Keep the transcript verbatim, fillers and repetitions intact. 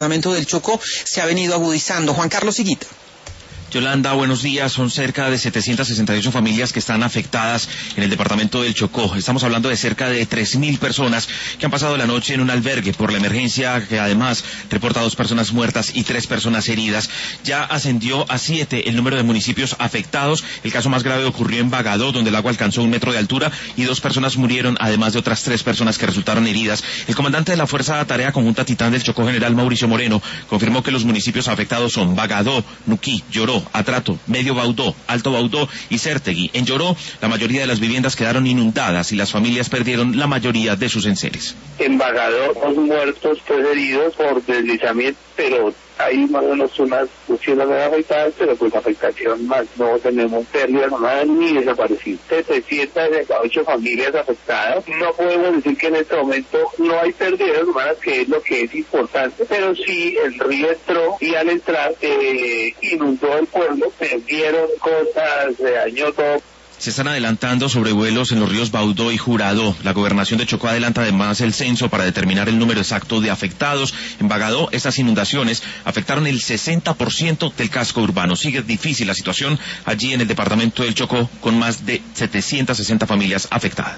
departamento del Chocó se ha venido agudizando. Juan Carlos Higuita. Yolanda, buenos días. Son cerca de setecientas sesenta y ocho familias que están afectadas en el departamento del Chocó. Estamos hablando de cerca de tres mil personas que han pasado la noche en un albergue por la emergencia, que además reporta dos personas muertas y tres personas heridas. Ya ascendió a siete el número de municipios afectados. El caso más grave ocurrió en Bagadó, donde el agua alcanzó un metro de altura y dos personas murieron, además de otras tres personas que resultaron heridas. El comandante de la Fuerza Tarea Conjunta Titán del Chocó, general Mauricio Moreno, confirmó que los municipios afectados son Bagadó, Nuquí, Lloró, Atrato, Medio Baudó, Alto Baudó y Cértegui. En Lloró, la mayoría de las viviendas quedaron inundadas y las familias perdieron la mayoría de sus enseres. En Bagadó, dos muertos, tres heridos por deslizamiento, pero hay más o menos unas doscientas afectadas, pero pues afectación más, no tenemos pérdidas humanas ni desaparecidos. setecientas sesenta y ocho familias afectadas. No podemos decir que en este momento no hay pérdidas humanas, que es lo que es importante, pero sí el río entró y al entrar eh, inundó el pueblo, perdieron cosas, se dañó todo. Se están adelantando sobrevuelos en los ríos Baudó y Jurado. La Gobernación de Chocó adelanta además el censo para determinar el número exacto de afectados. En Bagadó, estas inundaciones afectaron el sesenta por ciento del casco urbano. Sigue difícil la situación allí en el departamento del Chocó, con más de setecientas sesenta familias afectadas.